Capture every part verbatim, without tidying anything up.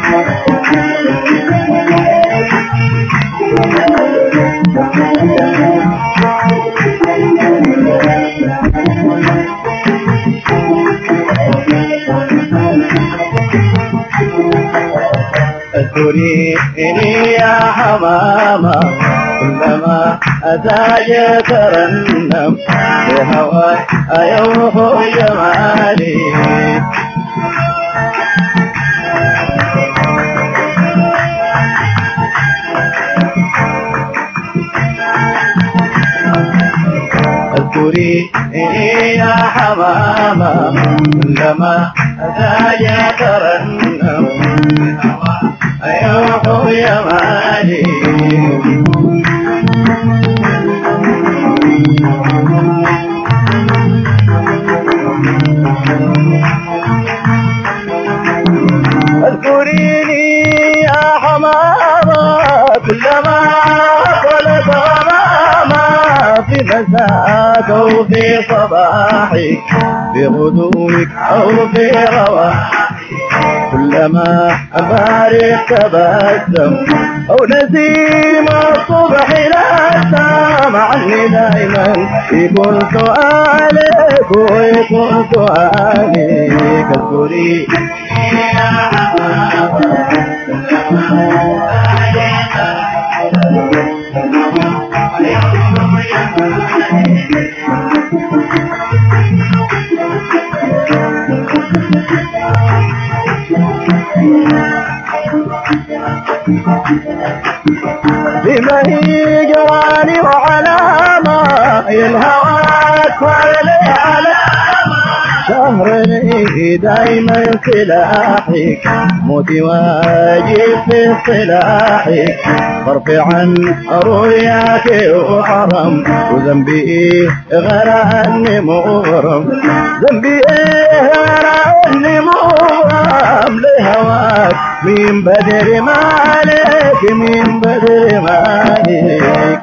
اذكريني يا حمامة كلما أتاج ترنم بهواك أيوه جمالي. اذكريني يا حمامة كلما أتاج ترنم بهواك أيوه جمالي. اذكريني يا حمامة كلما طلت غمامة في مساك أو في صباحك في غدوك أو في رواحك كلما أبارك تبسم أو نسيم الصبح نسم عني دائما يكون سؤالك ويكون سؤالك. اذكري يا حمامة بما هي جواني وعلامة الهواك وعلي علامة شهر دايما سلاحك موتي واجب في صلاحك فارفع عن رؤياك وحرم وذنبي ايه غير اني مغرم ذنبي ايه غير اني مغرم لهواك من بدر مالك من بدر مالك.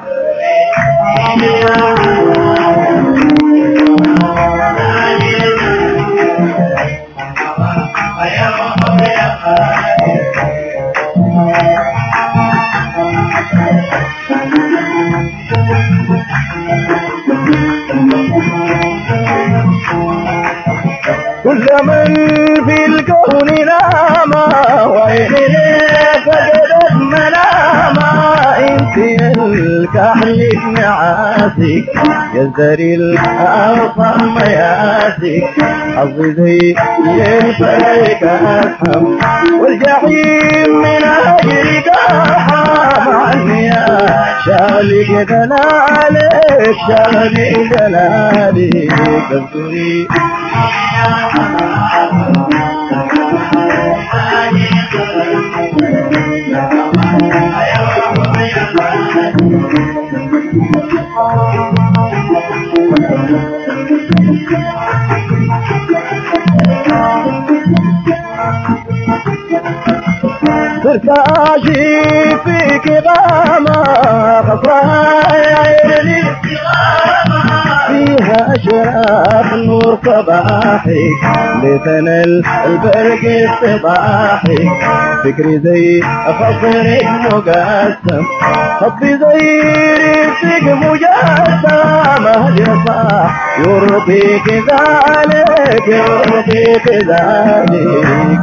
كل من في الكون ناما وإليه فقدت مناما انت الكحل نعاسك يزدري الأرض مياسك حظي زي الفلك أسهم والجحيم من أجلك أرحم عني يا شالك دلالك شالك دلالك. اذكري صرت أجي فيك غامة خطايا عيني فيها أشراف نور صباحك لتنال البرق صباحك فكري زي خصرك مقسم خطي زي ريسك مجسم أهل يصاح يرضيك ذلك يرضيك ذلك.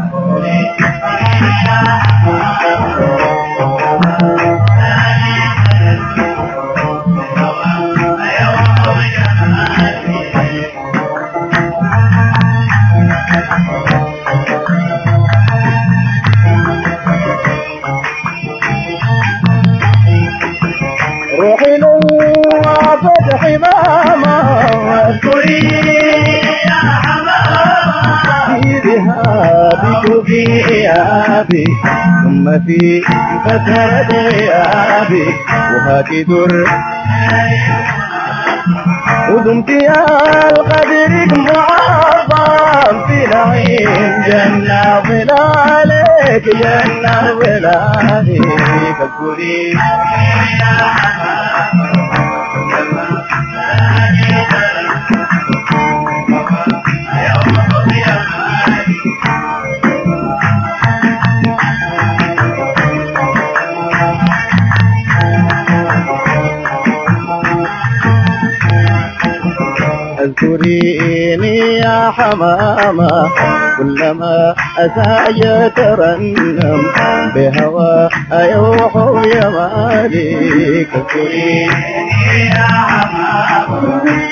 روحي نوافت حمامة واذكري يا حمامة في ذهابك وفي إيابك ثم في فترة غيابك وهاك در ودمت يا القدرك معظم في نعيم جنة ظلالك جنة ظلالك. اذكري يا حمامة اذكريني يا حمامة كلما أسى ترنم بهوى أيوح يا مالك اذكريني يا حمامة